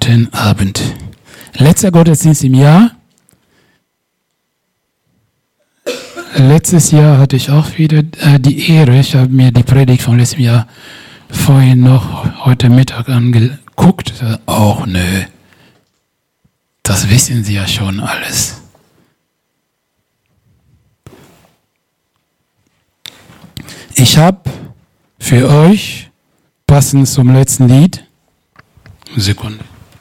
Guten Abend. Letzter Gottesdienst im Jahr. Letztes Jahr hatte ich auch wieder die Ehre, ich habe mir die Predigt von letztem Jahr vorhin noch heute Mittag angeguckt. Auch nö, das wissen Sie ja schon alles. Ich habe für euch, passend zum letzten Lied, Sekunde.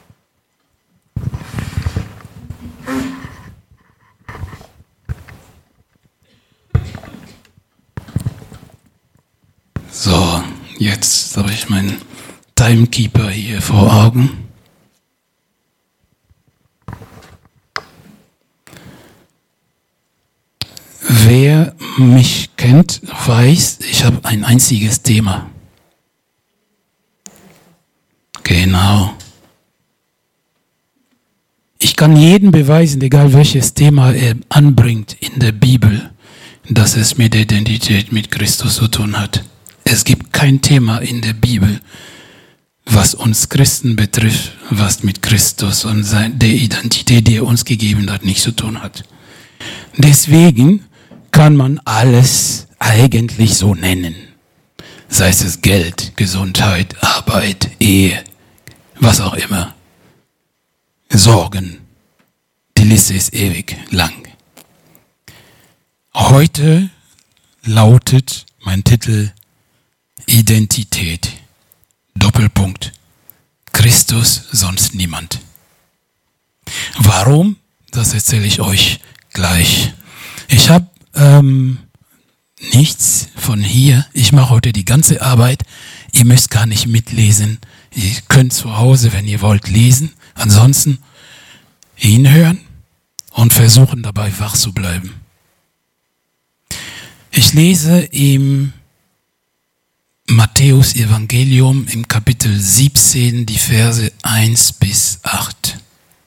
So, jetzt habe ich meinen Timekeeper hier vor Augen. Wer mich kennt, weiß, ich habe ein einziges Thema. Genau. Ich kann jedem beweisen, egal welches Thema er anbringt in der Bibel, dass es mit der Identität mit Christus zu tun hat. Es gibt kein Thema in der Bibel, was uns Christen betrifft, was mit Christus und der Identität, die er uns gegeben hat, nichts zu tun hat. Deswegen kann man alles eigentlich so nennen. Sei es Geld, Gesundheit, Arbeit, Ehe, was auch immer. Sorgen. Die Liste ist ewig lang. Heute lautet mein Titel Identität. Doppelpunkt. Christus, sonst niemand. Warum? Das erzähle ich euch gleich. Ich habe nichts von hier. Ich mache heute die ganze Arbeit. Ihr müsst gar nicht mitlesen. Ihr könnt zu Hause, wenn ihr wollt, lesen. Ansonsten hinhören und versuchen dabei wach zu bleiben. Ich lese im Matthäus Evangelium im Kapitel 17 die Verse 1 bis 8.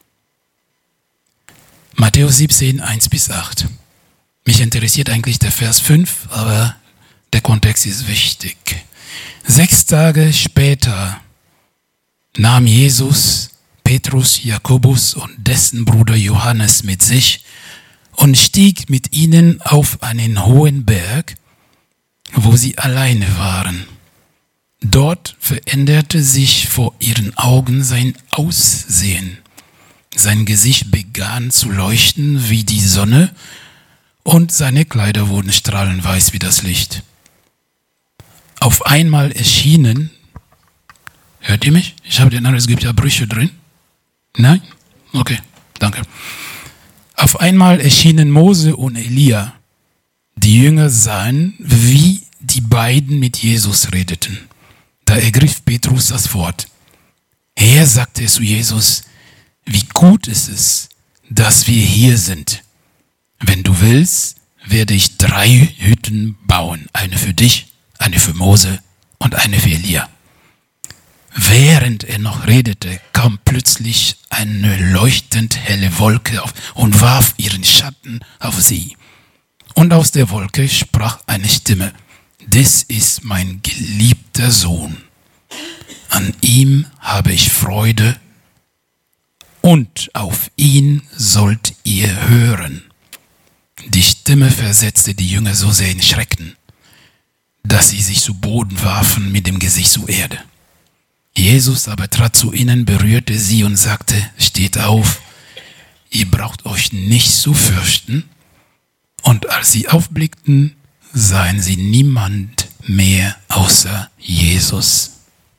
Matthäus 17, 1 bis 8. Mich interessiert eigentlich der Vers 5, aber der Kontext ist wichtig. 6 Tage später nahm Jesus Petrus, Jakobus und dessen Bruder Johannes mit sich und stieg mit ihnen auf einen hohen Berg, wo sie alleine waren. Dort veränderte sich vor ihren Augen sein Aussehen. Sein Gesicht begann zu leuchten wie die Sonne und seine Kleider wurden strahlend weiß wie das Licht. Auf einmal erschienen, hört ihr mich? Ich habe den Eindruck, es gibt ja Brüche drin. Nein? Okay, danke. Auf einmal erschienen Mose und Elia. Die Jünger sahen, wie die beiden mit Jesus redeten. Da ergriff Petrus das Wort. Herr, sagte er zu Jesus, wie gut ist es, dass wir hier sind. Wenn du willst, werde ich 3 Hütten bauen. Eine für dich, eine für Mose und eine für Elia. Während er noch redete, kam plötzlich eine leuchtend helle Wolke auf und warf ihren Schatten auf sie. Und aus der Wolke sprach eine Stimme, das ist mein geliebter Sohn. An ihm habe ich Freude und auf ihn sollt ihr hören. Die Stimme versetzte die Jünger so sehr in Schrecken, dass sie sich zu Boden warfen mit dem Gesicht zur Erde. Jesus aber trat zu ihnen, berührte sie und sagte, steht auf, ihr braucht euch nicht zu fürchten. Und als sie aufblickten, sahen sie niemand mehr außer Jesus.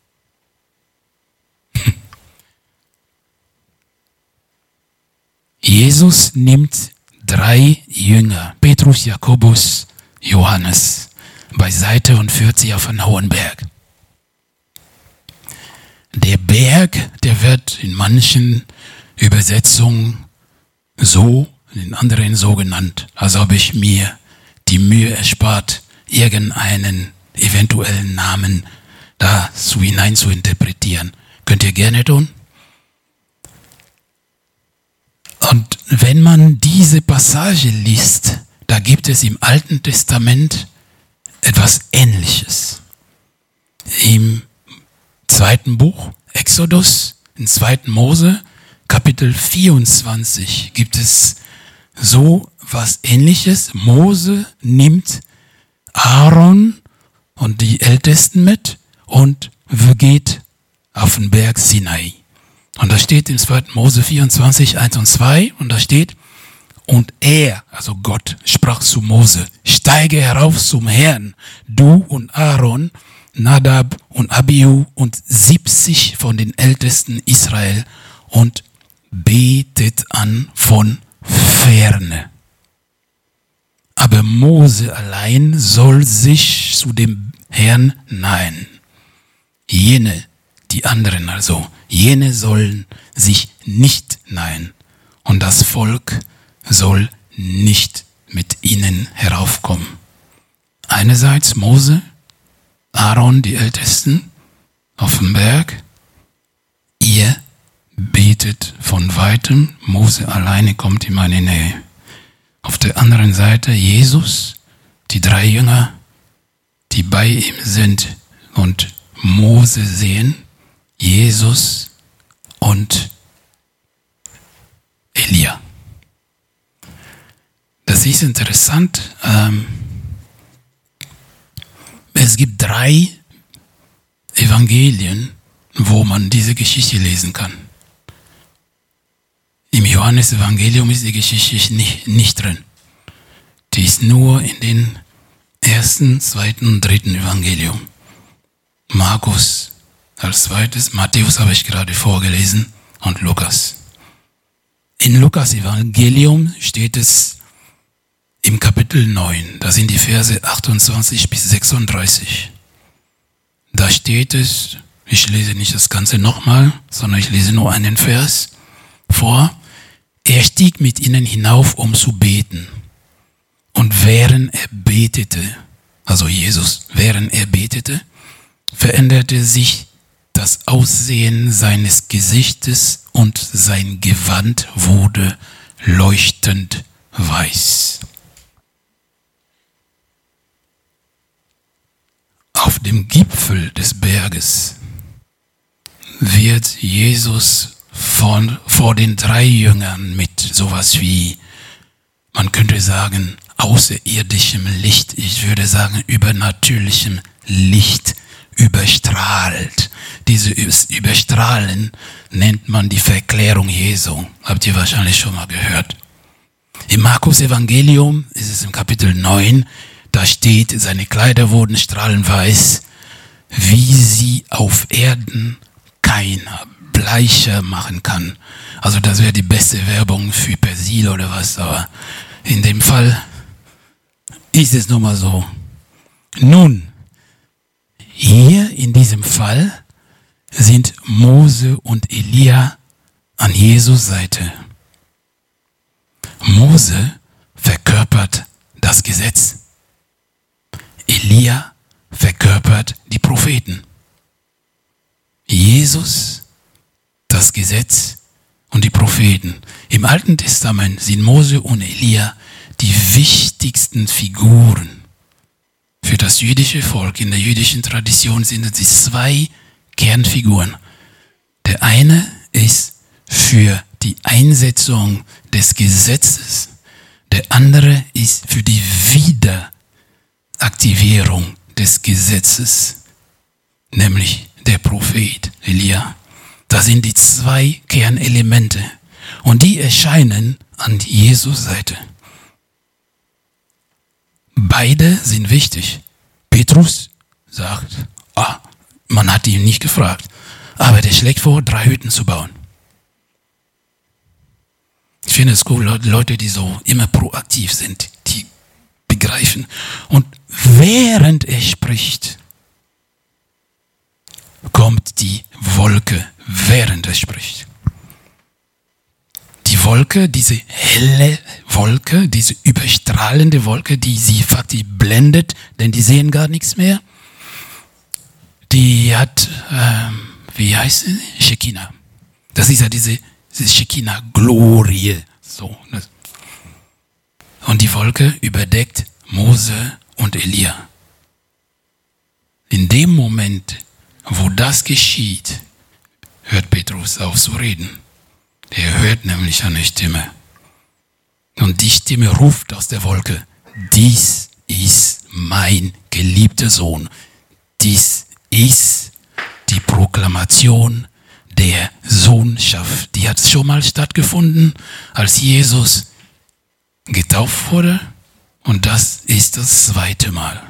Jesus nimmt 3 Jünger, Petrus, Jakobus, Johannes, beiseite und führt sie auf einen hohen Berg. Der Berg, der wird in manchen Übersetzungen so, in anderen so genannt, als ob ich mir die Mühe erspart, irgendeinen eventuellen Namen dazu hinein zu interpretieren. Könnt ihr gerne tun? Und wenn man diese Passage liest, da gibt es im Alten Testament etwas Ähnliches. Im 2. Buch Exodus, in 2. Mose, Kapitel 24, gibt es so was Ähnliches. Mose nimmt Aaron und die Ältesten mit und geht auf den Berg Sinai. Und da steht in 2. Mose 24, 1 und 2, und da steht, und er, also Gott, sprach zu Mose, steige herauf zum Herrn, du und Aaron, Nadab und Abihu und 70 von den Ältesten Israel, und betet an von ferne. Aber Mose allein soll sich zu dem Herrn nahen. Jene, die anderen also, jene sollen sich nicht nahen. Und das Volk soll nicht mit ihnen heraufkommen. Einerseits Mose, Aaron, die Ältesten, auf dem Berg. Ihr betet von weitem, Mose alleine kommt in meine Nähe. Auf der anderen Seite Jesus, die 3 Jünger, die bei ihm sind und Mose sehen, Jesus und Elia. Das ist interessant. Es gibt 3 Evangelien, wo man diese Geschichte lesen kann. Im Johannesevangelium ist die Geschichte nicht drin. Die ist nur in den 1., 2. und 3. Evangelium. Markus als zweites, Matthäus habe ich gerade vorgelesen und Lukas. In Lukas Evangelium steht es im Kapitel 9, das sind die Verse 28 bis 36. Da steht es, ich lese nicht das Ganze nochmal, sondern ich lese nur einen Vers vor. Er stieg mit ihnen hinauf, um zu beten. Und während er betete, also Jesus, während er betete, veränderte sich das Aussehen seines Gesichtes und sein Gewand wurde leuchtend weiß. Auf dem Gipfel des Berges wird Jesus vor den 3 Jüngern mit sowas wie, man könnte sagen, außerirdischem Licht, ich würde sagen übernatürlichem Licht überstrahlt. Dieses Überstrahlen nennt man die Verklärung Jesu. Habt ihr wahrscheinlich schon mal gehört. Im Markus Evangelium ist es im Kapitel 9, da steht, seine Kleider wurden strahlenweiß, wie sie auf Erden keiner bleicher machen kann. Also das wäre die beste Werbung für Persil oder was, aber in dem Fall ist es nun mal so. Nun, hier in diesem Fall sind Mose und Elia an Jesus Seite. Mose verkörpert das Gesetz. Elia verkörpert die Propheten. Jesus, das Gesetz und die Propheten. Im Alten Testament sind Mose und Elia die wichtigsten Figuren. Für das jüdische Volk, in der jüdischen Tradition sind es die 2 Kernfiguren. Der eine ist für die Einsetzung des Gesetzes, der andere ist für die Wiederaktivierung des Gesetzes, nämlich der Prophet Elia. Das sind die 2 Kernelemente und die erscheinen an Jesus Seite. Beide sind wichtig. Petrus sagt, man hat ihn nicht gefragt, aber der schlägt vor, 3 Hütten zu bauen. Ich finde es cool, Leute, die so immer proaktiv sind, die begreifen. Und während er spricht, kommt die Wolke, während er spricht. Die Wolke, diese helle Wolke, diese überstrahlende Wolke, die sie faktisch blendet, denn die sehen gar nichts mehr, die hat, wie heißt sie? Shekinah. Das ist ja diese Shekinah-Glorie. So, ne? Und die Wolke überdeckt Mose und Elia. In dem Moment, wo das geschieht, hört Petrus auf zu reden. Er hört nämlich eine Stimme. Und die Stimme ruft aus der Wolke: Dies ist mein geliebter Sohn. Dies ist die Proklamation der Sohnschaft. Die hat schon mal stattgefunden, als Jesus getauft wurde. Und das ist das zweite Mal.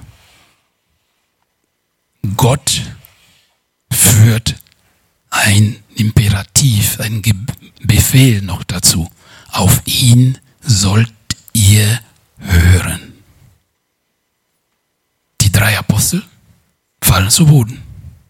Gott führt ein Imperativ, ein Befehl noch dazu. Auf ihn sollt ihr hören. Die 3 Apostel fallen zu Boden.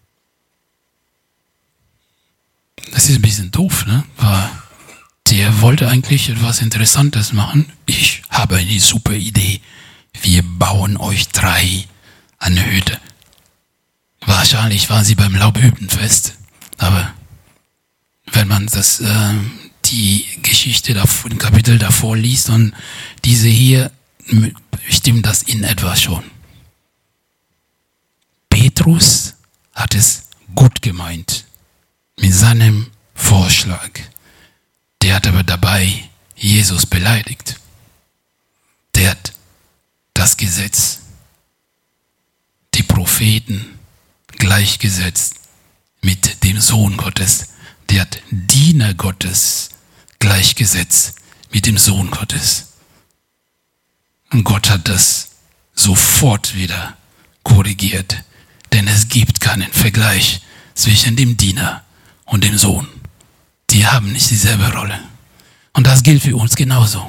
Das ist ein bisschen doof, ne? Weil der wollte eigentlich etwas Interessantes machen. Ich habe eine super Idee. Wir bauen euch 3 eine Hütte. Wahrscheinlich waren sie beim Laubhüttenfest. Aber wenn man die Geschichte im Kapitel davor liest und diese hier, stimmt das in etwa schon. Petrus hat es gut gemeint mit seinem Vorschlag. Der hat aber dabei Jesus beleidigt. Der hat das Gesetz, die Propheten gleichgesetzt mit dem Sohn Gottes. Der hat Diener Gottes gleichgesetzt mit dem Sohn Gottes. Und Gott hat das sofort wieder korrigiert. Denn es gibt keinen Vergleich zwischen dem Diener und dem Sohn. Die haben nicht dieselbe Rolle. Und das gilt für uns genauso.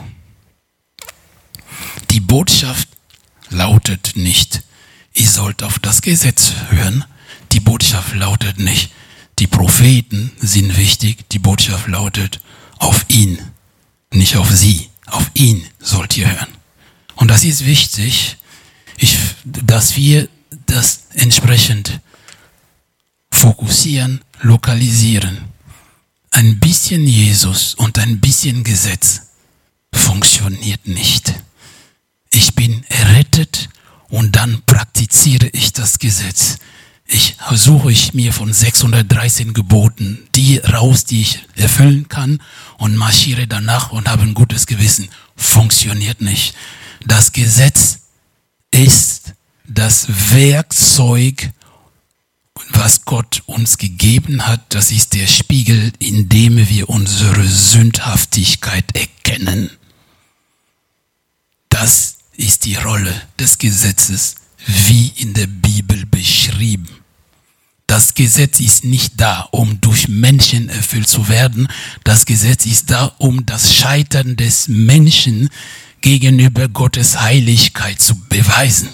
Die Botschaft lautet nicht: Ihr sollt auf das Gesetz hören. Die Botschaft lautet nicht: Die Propheten sind wichtig. Die Botschaft lautet: Auf ihn, nicht auf sie. Auf ihn sollt ihr hören. Und das ist wichtig, dass wir das entsprechend fokussieren, lokalisieren. Ein bisschen Jesus und ein bisschen Gesetz funktioniert nicht. Ich bin errettet und dann praktiziere ich das Gesetz. Suche ich mir von 613 Geboten die raus, die ich erfüllen kann, und marschiere danach und habe ein gutes Gewissen. Funktioniert nicht. Das Gesetz ist das Werkzeug, was Gott uns gegeben hat. Das ist der Spiegel, in dem wir unsere Sündhaftigkeit erkennen. Das ist die Rolle des Gesetzes, wie in der Bibel beschrieben. Das Gesetz ist nicht da, um durch Menschen erfüllt zu werden. Das Gesetz ist da, um das Scheitern des Menschen gegenüber Gottes Heiligkeit zu beweisen.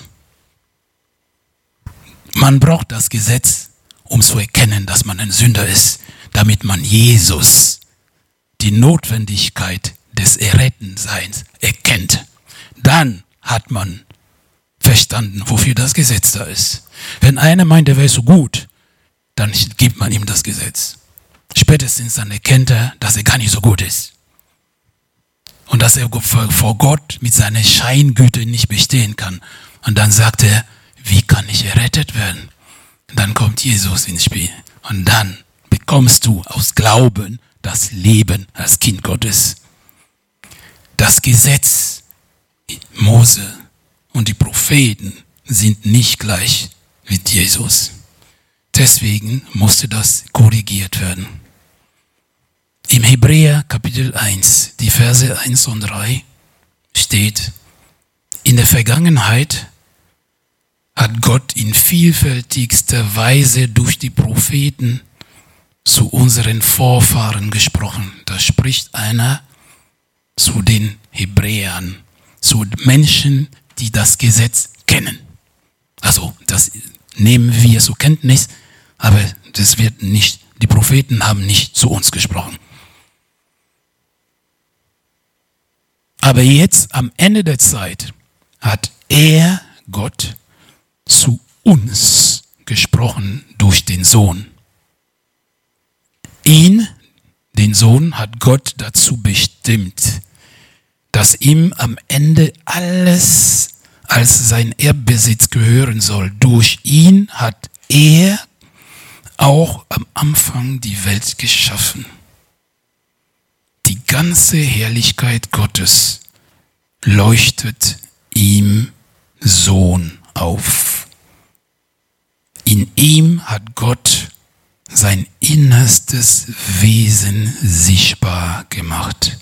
Man braucht das Gesetz, um zu erkennen, dass man ein Sünder ist, damit man Jesus, die Notwendigkeit des Errettenseins, erkennt. Dann hat man verstanden, wofür das Gesetz da ist. Wenn einer meint, er wäre so gut, dann gibt man ihm das Gesetz. Spätestens dann erkennt er, dass er gar nicht so gut ist. Und dass er vor Gott mit seiner Scheingüte nicht bestehen kann. Und dann sagt er: Wie kann ich errettet werden? Dann kommt Jesus ins Spiel. Und dann bekommst du aus Glauben das Leben als Kind Gottes. Das Gesetz, Mose und die Propheten sind nicht gleich mit Jesus. Deswegen musste das korrigiert werden. Im Hebräer Kapitel 1, die Verse 1 und 3 steht: In der Vergangenheit hat Gott in vielfältigster Weise durch die Propheten zu unseren Vorfahren gesprochen. Da spricht einer zu den Hebräern, zu Menschen, die das Gesetz kennen. Also das nehmen wir zur Kenntnis, aber das wird nicht, die Propheten haben nicht zu uns gesprochen. Aber jetzt am Ende der Zeit hat Gott, zu uns gesprochen durch den Sohn. Ihn, den Sohn, hat Gott dazu bestimmt, dass ihm am Ende alles als sein Erbbesitz gehören soll. Durch ihn hat er auch am Anfang die Welt geschaffen. Die ganze Herrlichkeit Gottes leuchtet im Sohn auf. In ihm hat Gott sein innerstes Wesen sichtbar gemacht.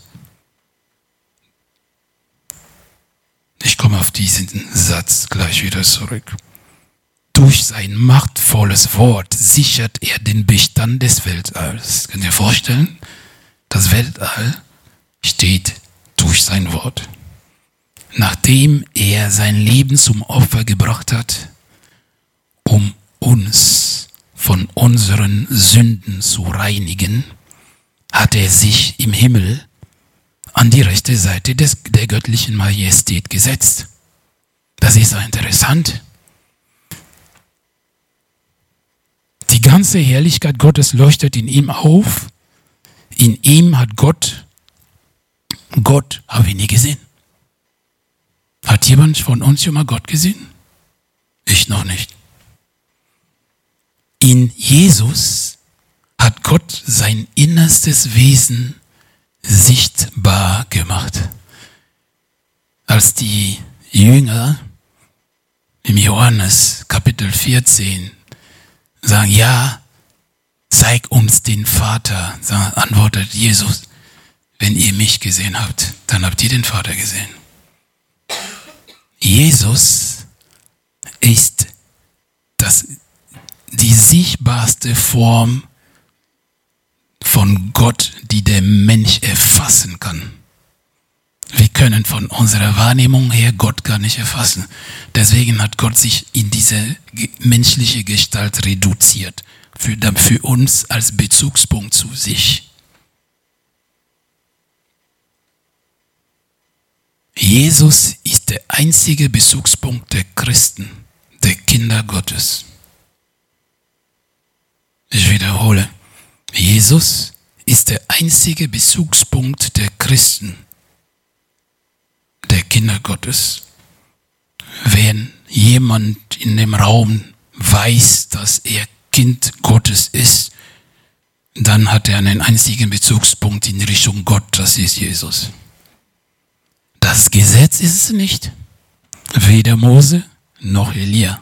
Ich komme auf diesen Satz gleich wieder zurück. Durch sein machtvolles Wort sichert er den Bestand des Weltalls. Könnt ihr vorstellen? Das Weltall steht durch sein Wort. Nachdem er sein Leben zum Opfer gebracht hat, um uns von unseren Sünden zu reinigen, hat er sich im Himmel an die rechte Seite der göttlichen Majestät gesetzt. Das ist so interessant. Die ganze Herrlichkeit Gottes leuchtet in ihm auf. In ihm hat Gott habe ich nie gesehen. Hat jemand von uns schon mal Gott gesehen? Ich noch nicht. In Jesus hat Gott sein innerstes Wesen sichtbar gemacht. Als die Jünger im Johannes Kapitel 14 sagen, ja, zeig uns den Vater, antwortet Jesus, wenn ihr mich gesehen habt, dann habt ihr den Vater gesehen. Jesus ist die sichtbarste Form von Gott, die der Mensch erfassen kann. Wir können von unserer Wahrnehmung her Gott gar nicht erfassen. Deswegen hat Gott sich in diese menschliche Gestalt reduziert, für uns als Bezugspunkt zu sich. Jesus ist der einzige Bezugspunkt der Christen, der Kinder Gottes. Ich wiederhole, Jesus ist der einzige Bezugspunkt der Christen, der Kinder Gottes. Wenn jemand in dem Raum weiß, dass er Kind Gottes ist, dann hat er einen einzigen Bezugspunkt in Richtung Gott, das ist Jesus. Das Gesetz ist es nicht, weder Mose noch Elia.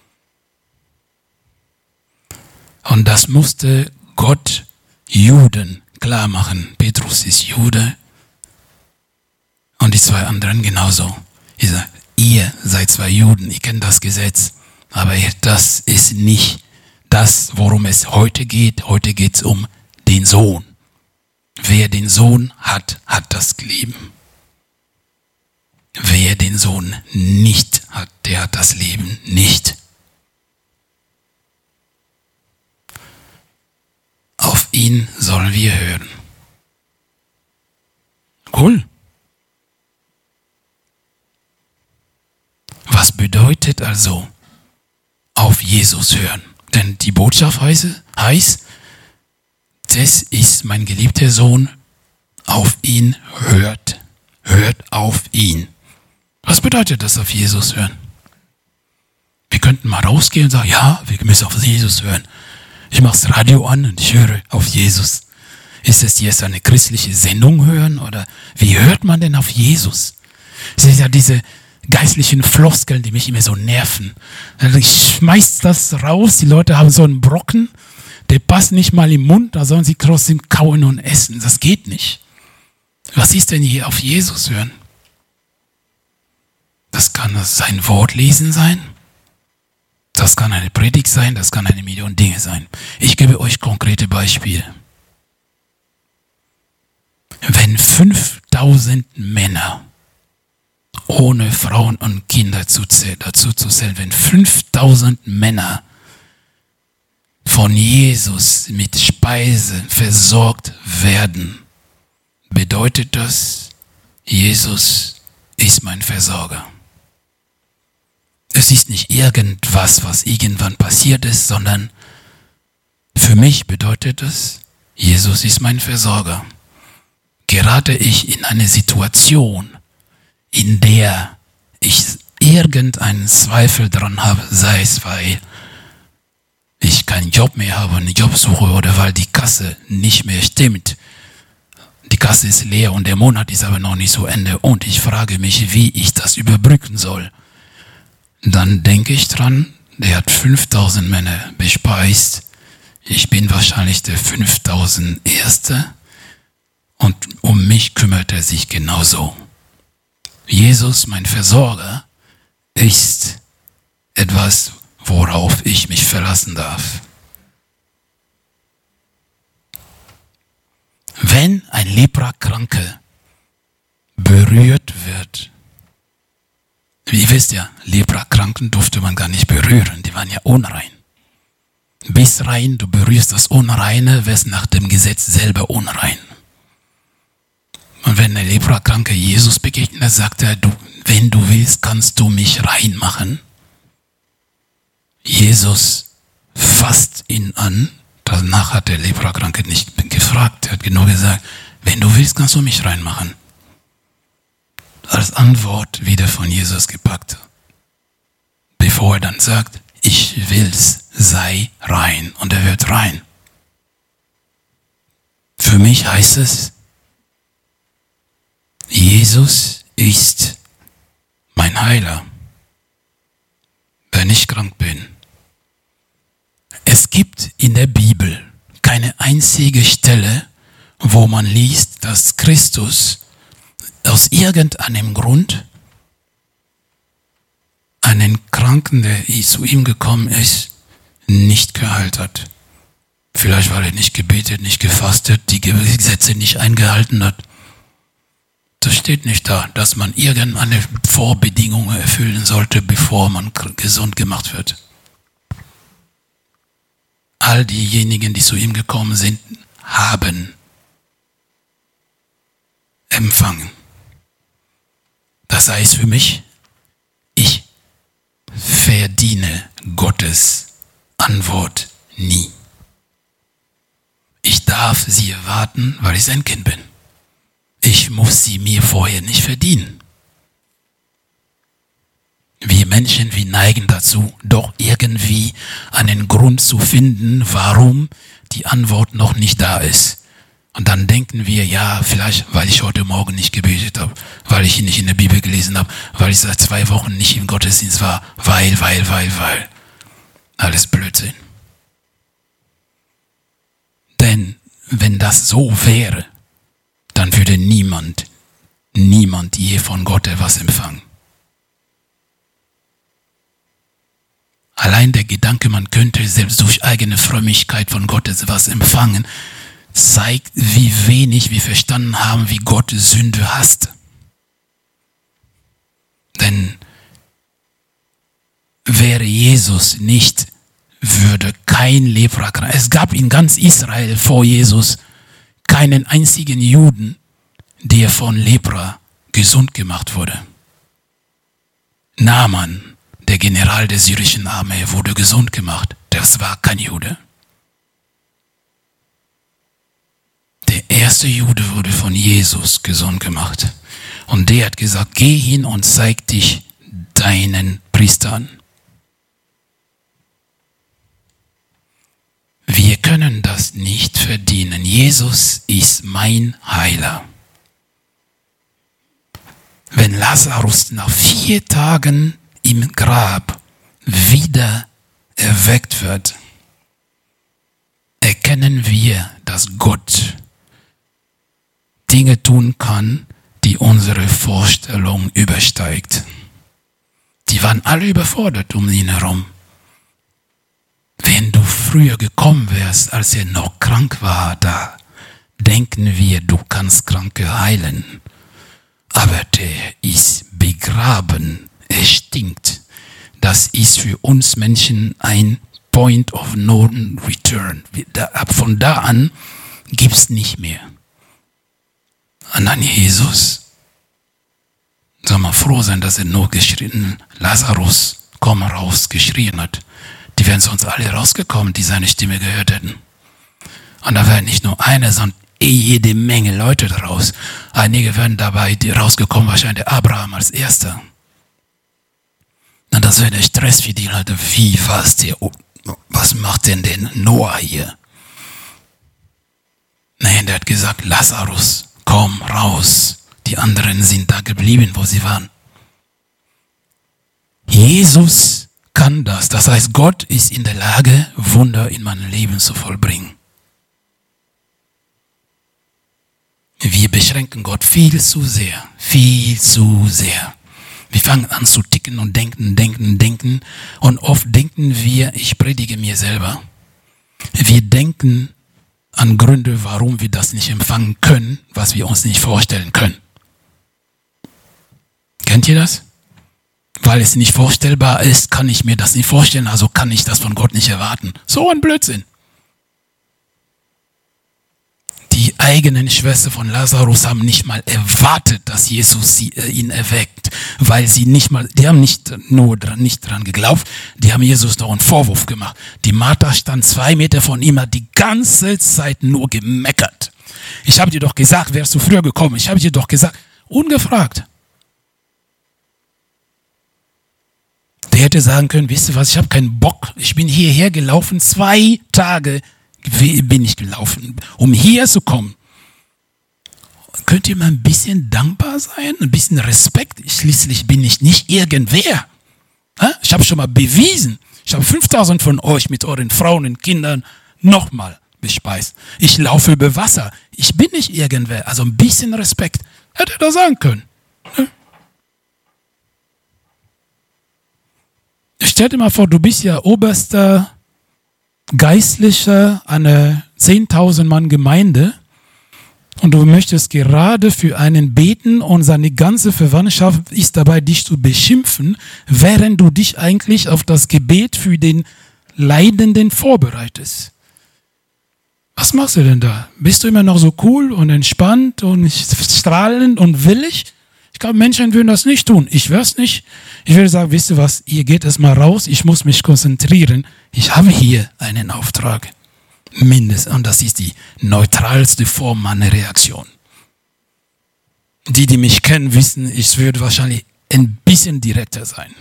Und das musste Gott Juden klar machen. Petrus ist Jude und die zwei anderen genauso. Ich sage, ihr seid zwei Juden, ihr kennt das Gesetz, aber das ist nicht das, worum es heute geht. Heute geht es um den Sohn. Wer den Sohn hat, hat das Leben. Wer den Sohn nicht hat, der hat das Leben nicht. Auf ihn sollen wir hören. Cool. Was bedeutet also auf Jesus hören? Denn die Botschaft heißt, das ist mein geliebter Sohn, auf ihn hört auf ihn. Was bedeutet das, auf Jesus hören? Wir könnten mal rausgehen und sagen, ja, wir müssen auf Jesus hören. Ich mache das Radio an und ich höre auf Jesus. Ist es jetzt eine christliche Sendung hören oder wie hört man denn auf Jesus? Es sind ja diese geistlichen Floskeln, die mich immer so nerven. Ich schmeiß das raus, die Leute haben so einen Brocken, der passt nicht mal im Mund, da sollen sie trotzdem kauen und essen. Das geht nicht. Was ist denn hier auf Jesus hören? Das kann sein Wort lesen sein. Das kann eine Predigt sein, das kann eine Million Dinge sein. Ich gebe euch konkrete Beispiele. Wenn 5000 Männer ohne Frauen und Kinder dazu zu zählen, wenn 5000 Männer von Jesus mit Speise versorgt werden, bedeutet das, Jesus ist mein Versorger. Es ist nicht irgendwas, was irgendwann passiert ist, sondern für mich bedeutet es, Jesus ist mein Versorger. Gerate ich in eine Situation, in der ich irgendeinen Zweifel dran habe, sei es, weil ich keinen Job mehr habe, eine Jobsuche oder weil die Kasse nicht mehr stimmt. Die Kasse ist leer und der Monat ist aber noch nicht zu Ende und ich frage mich, wie ich das überbrücken soll. Dann denke ich dran, der hat 5000 Männer bespeist. Ich bin wahrscheinlich der 5001. Und um mich kümmert er sich genauso. Jesus, mein Versorger, ist etwas, worauf ich mich verlassen darf. Wenn ein Leprakranke berührt wird, wie ihr wisst ja, Leprakranken durfte man gar nicht berühren, die waren ja unrein. Bist rein, du berührst das Unreine, wirst nach dem Gesetz selber unrein. Und wenn der Leprakranke Jesus begegnet, sagt er, wenn du willst, kannst du mich rein machen. Jesus fasst ihn an. Danach hat der Leprakranke nicht gefragt. Er hat genau gesagt, wenn du willst, kannst du mich reinmachen. Als Antwort wieder von Jesus gepackt. Bevor er dann sagt, ich will's, sei rein. Und er wird rein. Für mich heißt es, Jesus ist mein Heiler, wenn ich krank bin. Es gibt in der Bibel keine einzige Stelle, wo man liest, dass Christus aus irgendeinem Grund einen Kranken, der zu ihm gekommen ist, nicht geheilt hat. Vielleicht, weil er nicht gebetet, nicht gefastet, die Gesetze nicht eingehalten hat. Das steht nicht da, dass man irgendeine Vorbedingung erfüllen sollte, bevor man gesund gemacht wird. All diejenigen, die zu ihm gekommen sind, haben empfangen. Das heißt für mich, ich verdiene Gottes Antwort nie. Ich darf sie erwarten, weil ich sein Kind bin. Ich muss sie mir vorher nicht verdienen. Wir Menschen, wir neigen dazu, doch irgendwie einen Grund zu finden, warum die Antwort noch nicht da ist. Und dann denken wir, ja, vielleicht, weil ich heute Morgen nicht gebetet habe, weil ich nicht in der Bibel gelesen habe, weil ich seit 2 Wochen nicht im Gottesdienst war, weil. Alles Blödsinn. Denn wenn das so wäre, dann würde niemand je von Gott etwas empfangen. Allein der Gedanke, man könnte selbst durch eigene Frömmigkeit von Gott etwas empfangen, zeigt, wie wenig wir verstanden haben, wie Gott Sünde hasst. Denn wäre Jesus nicht, würde kein Leprakranker, es gab in ganz Israel vor Jesus keinen einzigen Juden, der von Lepra gesund gemacht wurde. Naaman, der General der syrischen Armee, wurde gesund gemacht. Das war kein Jude. Der erste Jude wurde von Jesus gesund gemacht. Und der hat gesagt, geh hin und zeig dich deinen Priestern. Wir können das nicht verdienen. Jesus ist mein Heiler. Wenn Lazarus nach 4 Tagen im Grab wieder erweckt wird, erkennen wir, dass Gott Dinge tun kann, die unsere Vorstellung übersteigt. Die waren alle überfordert um ihn herum. Wenn du früher gekommen wärst, als er noch krank war, da denken wir, du kannst Kranke heilen. Aber der ist begraben, er stinkt. Das ist für uns Menschen ein Point of No Return. Von da an gibt es nicht mehr. Und dann Jesus. Soll man froh sein, dass er nur geschrien, Lazarus, komm raus, geschrien hat. Die wären sonst alle rausgekommen, die seine Stimme gehört hätten. Und da wäre nicht nur einer, sondern jede Menge Leute daraus. Einige wären dabei, die rausgekommen, wahrscheinlich der Abraham als erster. Und das wäre der Stress für die Leute. Wie, was, der was macht denn der Noah hier? Nein, der hat gesagt, Lazarus, komm raus. Die anderen sind da geblieben, wo sie waren. Jesus kann das. Das heißt, Gott ist in der Lage, Wunder in meinem Leben zu vollbringen. Wir beschränken Gott viel zu sehr. Viel zu sehr. Wir fangen an zu ticken und denken. Und oft denken wir, ich predige mir selber. Wir denken an Gründe, warum wir das nicht empfangen können, was wir uns nicht vorstellen können. Kennt ihr das? Weil es nicht vorstellbar ist, kann ich mir das nicht vorstellen, also kann ich das von Gott nicht erwarten. So ein Blödsinn. Die eigenen Schwestern von Lazarus haben nicht mal erwartet, dass Jesus ihn erweckt, weil die haben nicht dran geglaubt, die haben Jesus noch einen Vorwurf gemacht. Die Martha stand 2 Meter von ihm, hat die ganze Zeit nur gemeckert. Ich habe dir doch gesagt, wärst du früher gekommen. Ich habe dir doch gesagt, ungefragt. Der hätte sagen können, wisst ihr was, ich habe keinen Bock, ich bin hierher gelaufen, 2 Tage bin ich gelaufen, um hier zu kommen. Könnt ihr mal ein bisschen dankbar sein, ein bisschen Respekt? Schließlich bin ich nicht irgendwer. Ich habe schon mal bewiesen, ich habe 5000 von euch mit euren Frauen und Kindern nochmal bespeist. Ich laufe über Wasser, ich bin nicht irgendwer, also ein bisschen Respekt. Hätte er da sagen können. Stell dir mal vor, du bist ja oberster Geistlicher einer 10.000 Mann Gemeinde und du möchtest gerade für einen beten und seine ganze Verwandtschaft ist dabei, dich zu beschimpfen, während du dich eigentlich auf das Gebet für den Leidenden vorbereitest. Was machst du denn da? Bist du immer noch so cool und entspannt und strahlend und willig? Ich glaube, Menschen würden das nicht tun. Ich werde es nicht. Ich würde sagen, wisst ihr was, ihr geht erst mal raus, ich muss mich konzentrieren. Ich habe hier einen Auftrag. Mindestens. Und das ist die neutralste Form meiner Reaktion. Die mich kennen, wissen, ich würde wahrscheinlich ein bisschen direkter sein.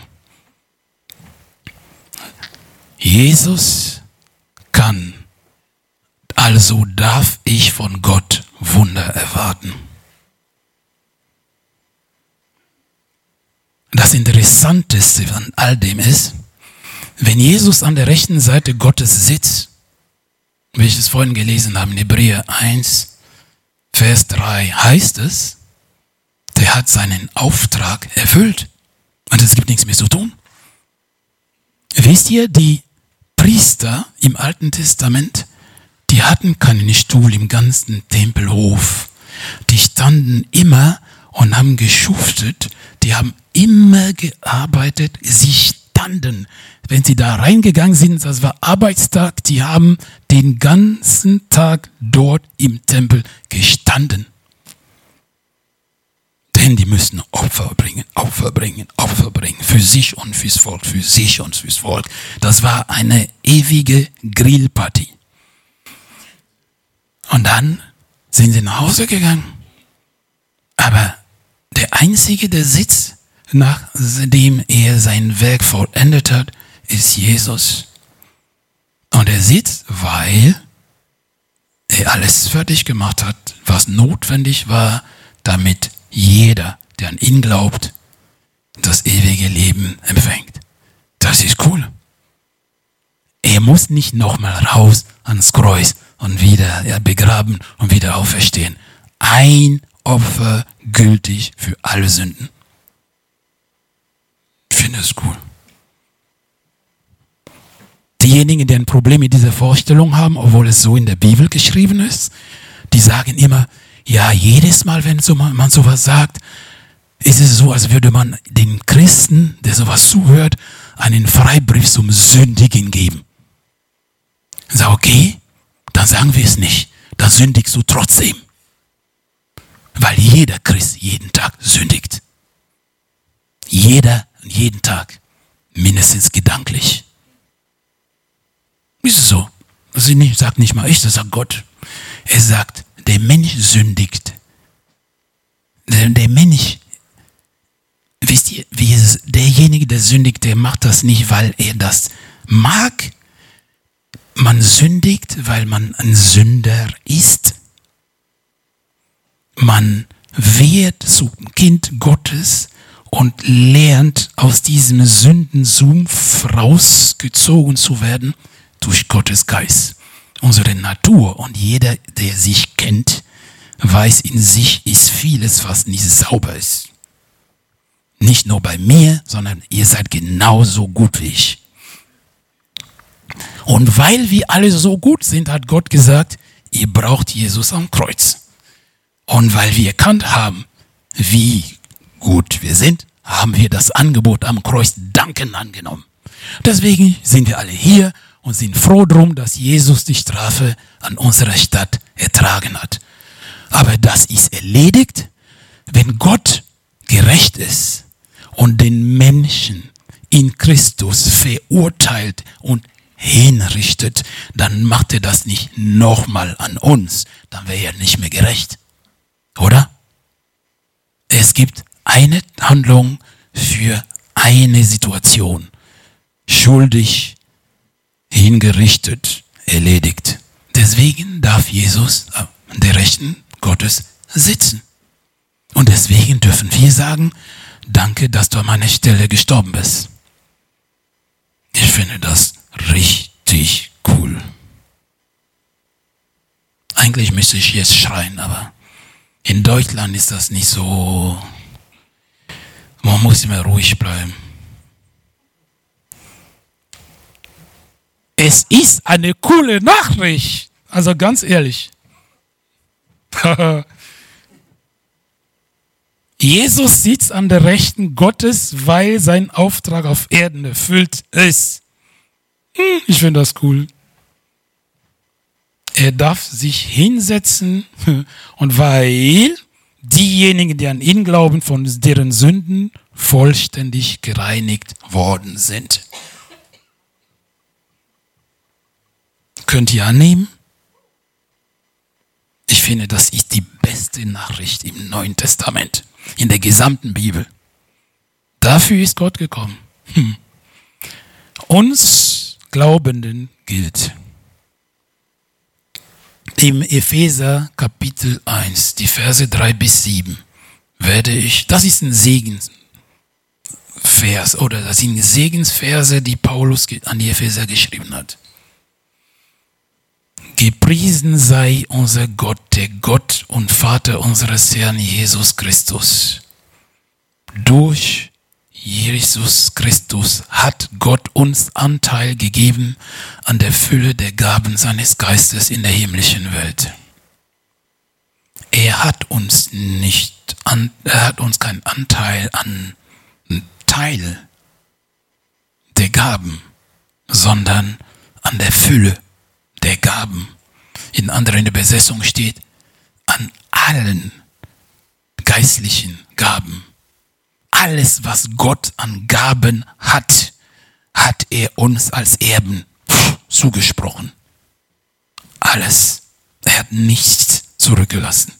Jesus kann, also darf ich von Gott Wunder erwarten. Das Interessanteste an all dem ist, wenn Jesus an der rechten Seite Gottes sitzt, wie ich es vorhin gelesen habe, in Hebräer 1, Vers 3, heißt es, der hat seinen Auftrag erfüllt und es gibt nichts mehr zu tun. Wisst ihr, die Priester im Alten Testament, die hatten keinen Stuhl im ganzen Tempelhof. Die standen immer und haben geschuftet, die haben immer gearbeitet, sie standen. Wenn sie da reingegangen sind, das war Arbeitstag, die haben den ganzen Tag dort im Tempel gestanden. Denn die müssen Opfer bringen, für sich und fürs Volk, für sich und fürs Volk. Das war eine ewige Grillparty. Und dann sind sie nach Hause gegangen. Aber der Einzige, der sitzt, nachdem er sein Werk vollendet hat, ist Jesus. Und er sitzt, weil er alles fertig gemacht hat, was notwendig war, damit jeder, der an ihn glaubt, das ewige Leben empfängt. Das ist cool. Er muss nicht nochmal raus ans Kreuz und wieder begraben und wieder auferstehen. Ein Opfer gültig für alle Sünden. Ich finde es cool. Diejenigen, die ein Problem mit dieser Vorstellung haben, obwohl es so in der Bibel geschrieben ist, die sagen immer, ja, jedes Mal, wenn man sowas sagt, ist es so, als würde man den Christen, der sowas zuhört, einen Freibrief zum Sündigen geben. Ich sage, okay, dann sagen wir es nicht. Dann sündigst du trotzdem. Weil jeder Christ jeden Tag sündigt. Jeder und jeden Tag. Mindestens gedanklich. Ist es so. Das sagt nicht mal ich, das sagt Gott. Er sagt, der Mensch sündigt. Der Mensch, wisst ihr, derjenige, der sündigt, der macht das nicht, weil er das mag, Man sündigt, weil man ein Sünder ist. Man wird zum Kind Gottes und lernt, aus diesem Sündensumpf rausgezogen zu werden durch Gottes Geist. Unsere Natur und jeder, der sich kennt, weiß, in sich ist vieles, was nicht sauber ist. Nicht nur bei mir, sondern ihr seid genauso gut wie ich. Und weil wir alle so gut sind, hat Gott gesagt, ihr braucht Jesus am Kreuz. Und weil wir erkannt haben, wie gut wir sind, haben wir das Angebot am Kreuz dankend angenommen. Deswegen sind wir alle hier und sind froh drum, dass Jesus die Strafe an unserer Stadt ertragen hat. Aber das ist erledigt, wenn Gott gerecht ist und den Menschen in Christus verurteilt und hinrichtet, dann macht er das nicht nochmal an uns. Dann wäre er nicht mehr gerecht. Oder? Es gibt eine Handlung für eine Situation. Schuldig, hingerichtet, erledigt. Deswegen darf Jesus an der Rechten Gottes sitzen. Und deswegen dürfen wir sagen, danke, dass du an meiner Stelle gestorben bist. Ich finde das richtig cool. Eigentlich müsste ich jetzt schreien, aber in Deutschland ist das nicht so. Man muss immer ruhig bleiben. Es ist eine coole Nachricht. Also ganz ehrlich. Jesus sitzt an der Rechten Gottes, weil sein Auftrag auf Erden erfüllt ist. Ich finde das cool. Er darf sich hinsetzen und weil diejenigen, die an ihn glauben, von deren Sünden vollständig gereinigt worden sind. Könnt ihr annehmen? Ich finde, das ist die beste Nachricht im Neuen Testament, in der gesamten Bibel. Dafür ist Gott gekommen. Uns Glaubenden gilt. Im Epheser Kapitel 1, die Verse 3 bis 7, das ist ein Segensvers, oder das sind Segensverse, die Paulus an die Epheser geschrieben hat. Gepriesen sei unser Gott, der Gott und Vater unseres Herrn Jesus Christus. Durch Jesus Christus hat Gott uns Anteil gegeben an der Fülle der Gaben seines Geistes in der himmlischen Welt. Er hat uns keinen Anteil an Teil der Gaben, sondern an der Fülle der Gaben. In anderen Übersetzungen steht, an allen geistlichen Gaben. Alles, was Gott an Gaben hat, hat er uns als Erben zugesprochen. Alles. Er hat nichts zurückgelassen.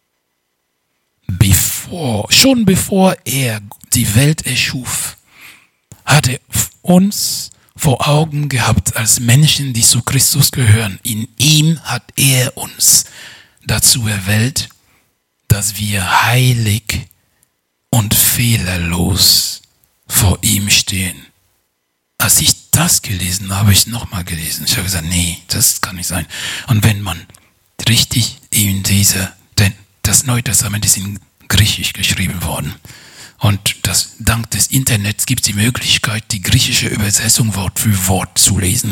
Schon bevor er die Welt erschuf, hat er uns vor Augen gehabt als Menschen, die zu Christus gehören. In ihm hat er uns dazu erwählt, dass wir heilig und fehlerlos vor ihm stehen. Als ich das gelesen habe, ich nochmal gelesen. Ich habe gesagt, nee, das kann nicht sein. Und wenn man richtig in denn das Neue Testament ist in Griechisch geschrieben worden. Und dank des Internets gibt es die Möglichkeit, die griechische Übersetzung Wort für Wort zu lesen.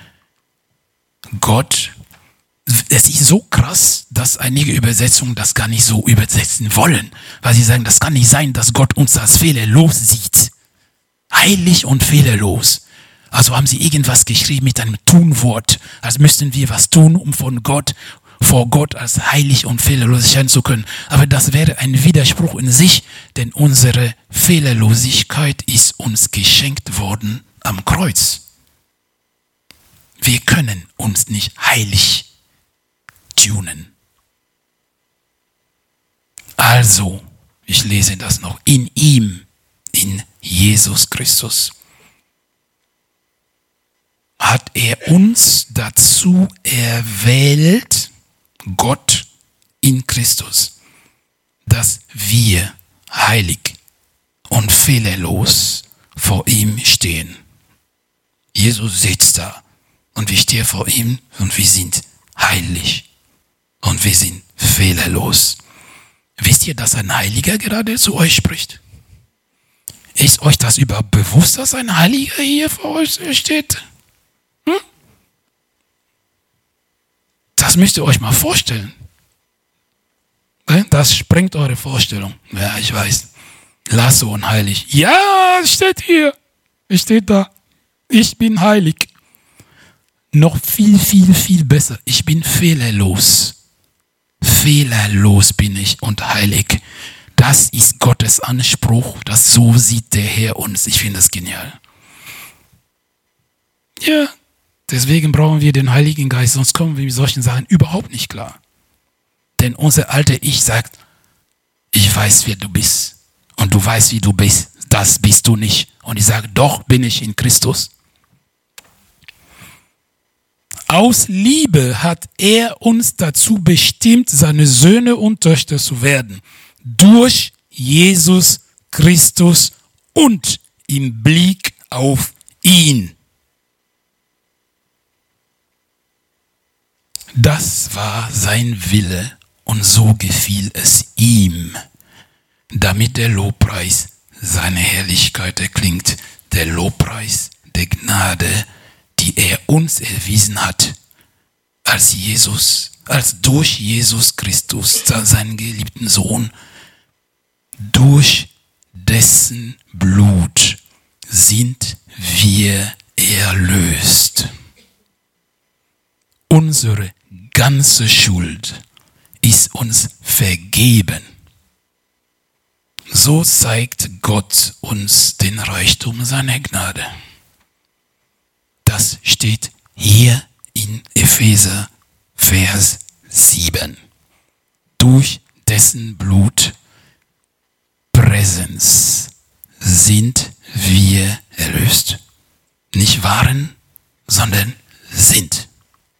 Es ist so krass, dass einige Übersetzungen das gar nicht so übersetzen wollen, weil sie sagen, das kann nicht sein, dass Gott uns als fehlerlos sieht. Heilig und fehlerlos. Also haben sie irgendwas geschrieben mit einem Tunwort, als müssten wir was tun, um vor Gott als heilig und fehlerlos erscheinen zu können. Aber das wäre ein Widerspruch in sich, denn unsere Fehlerlosigkeit ist uns geschenkt worden am Kreuz. Wir können uns nicht heilig tunen. Also, ich lese das noch, in ihm, in Jesus Christus. hat er uns dazu erwählt, Gott in Christus, dass wir heilig und fehlerlos vor ihm stehen. Jesus sitzt da und wir stehen vor ihm und wir sind heilig und wir sind fehlerlos. Wisst ihr, dass ein Heiliger gerade zu euch spricht? Ist euch das überhaupt bewusst, dass ein Heiliger hier vor euch steht? Das müsst ihr euch mal vorstellen. Das sprengt eure Vorstellung. Ja, ich weiß. Lasso und heilig. Ja, steht hier. Es steht da. Ich bin heilig. Noch viel, viel, viel besser. Ich bin fehlerlos. Fehlerlos bin ich und heilig. Das ist Gottes Anspruch. So sieht der Herr uns. Ich finde das genial. Ja, deswegen brauchen wir den Heiligen Geist, sonst kommen wir mit solchen Sachen überhaupt nicht klar. Denn unser alter Ich sagt, ich weiß, wer du bist. Und du weißt, wie du bist. Das bist du nicht. Und ich sage, doch bin ich in Christus. Aus Liebe hat er uns dazu bestimmt, seine Söhne und Töchter zu werden. Durch Jesus Christus und im Blick auf ihn. Das war sein Wille und so gefiel es ihm, damit der Lobpreis seiner Herrlichkeit erklingt, der Lobpreis der Gnade, die er uns erwiesen hat, als durch Jesus Christus, seinen geliebten Sohn, durch dessen Blut sind wir erlöst. Unsere ganze Schuld ist uns vergeben. So zeigt Gott uns den Reichtum seiner Gnade. Das steht hier in Epheser Vers 7. Durch dessen Blut Präsens sind wir erlöst. Nicht waren, sondern sind.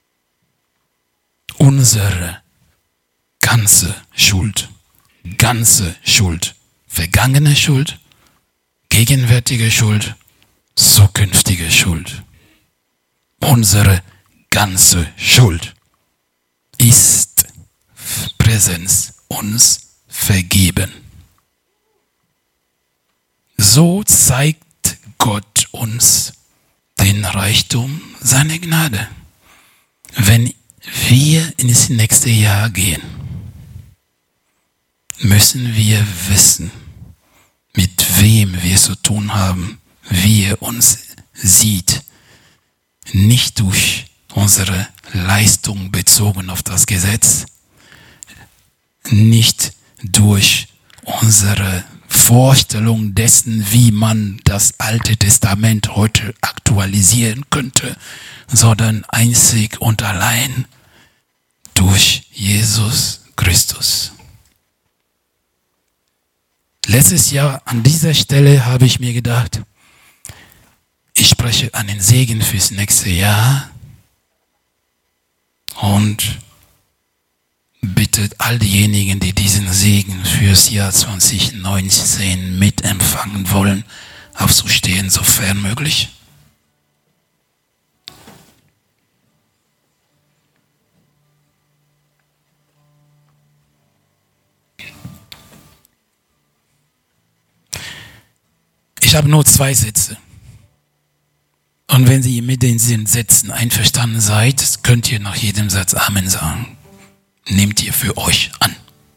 Unsere ganze Schuld, vergangene Schuld, gegenwärtige Schuld, zukünftige Schuld. Unsere ganze Schuld ist Präsens uns vergeben. So zeigt Gott uns den Reichtum seiner Gnade. Wenn wir ins nächste Jahr gehen, müssen wir wissen, mit wem wir zu tun haben, wie er uns sieht. Nicht durch unsere Leistung bezogen auf das Gesetz, nicht durch unsere Vorstellung dessen, wie man das Alte Testament heute aktualisieren könnte, sondern einzig und allein durch Jesus Christus. Letztes Jahr an dieser Stelle habe ich mir gedacht, ich spreche einen Segen fürs nächste Jahr und bitte all diejenigen, die diesen Segen fürs Jahr 2019 mitempfangen wollen, aufzustehen, sofern möglich. Ich habe nur 2 Sätze. Und wenn Sie mit den Sätzen einverstanden seid, könnt ihr nach jedem Satz Amen sagen. Nehmt ihr für euch an.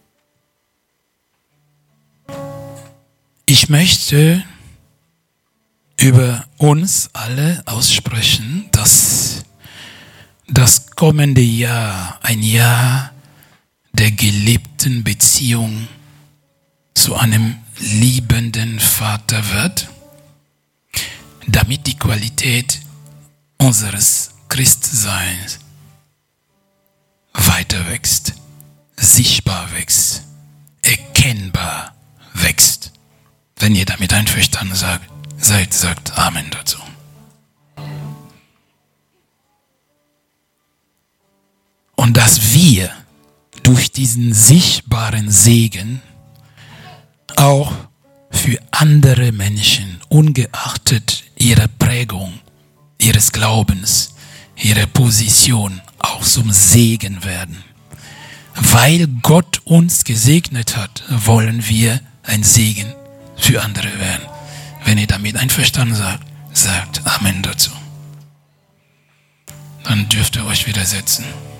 Ich möchte über uns alle aussprechen, dass das kommende Jahr ein Jahr der gelebten Beziehung zu einem liebenden Vater wird, damit die Qualität unseres Christseins weiter wächst, sichtbar wächst, erkennbar wächst. Wenn ihr damit einverstanden seid, sagt Amen dazu. Und dass wir durch diesen sichtbaren Segen auch für andere Menschen, ungeachtet ihrer Prägung, ihres Glaubens, ihrer Position, auch zum Segen werden. Weil Gott uns gesegnet hat, wollen wir ein Segen für andere werden. Wenn ihr damit einverstanden seid, sagt Amen dazu. Dann dürft ihr euch wieder setzen.